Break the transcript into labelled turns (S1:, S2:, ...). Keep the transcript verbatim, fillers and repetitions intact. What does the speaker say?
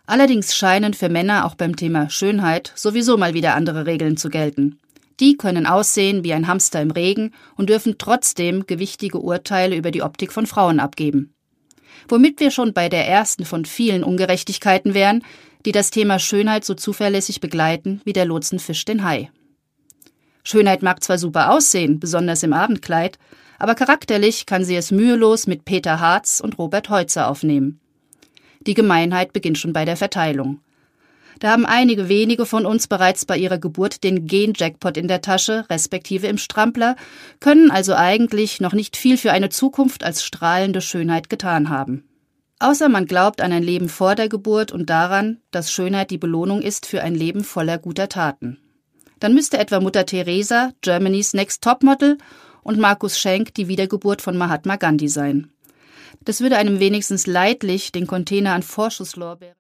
S1: Allerdings scheinen für Männer auch beim Thema Schönheit sowieso mal wieder andere Regeln zu gelten. Die können aussehen wie ein Hamster im Regen und dürfen trotzdem gewichtige Urteile über die Optik von Frauen abgeben. Womit wir schon bei der ersten von vielen Ungerechtigkeiten wären, die das Thema Schönheit so zuverlässig begleiten wie der Lotsenfisch den Hai. Schönheit mag zwar super aussehen, besonders im Abendkleid, aber charakterlich kann sie es mühelos mit Peter Hartz und Robert Heutzer aufnehmen. Die Gemeinheit beginnt schon bei der Verteilung. Da haben einige wenige von uns bereits bei ihrer Geburt den Gen-Jackpot in der Tasche, respektive im Strampler, können also eigentlich noch nicht viel für eine Zukunft als strahlende Schönheit getan haben. Außer man glaubt an ein Leben vor der Geburt und daran, dass Schönheit die Belohnung ist für ein Leben voller guter Taten. Dann müsste etwa Mutter Teresa Germany's Next Topmodel und Markus Schenk die Wiedergeburt von Mahatma Gandhi sein. Das würde einem wenigstens leidlich den Container an Vorschusslorbeeren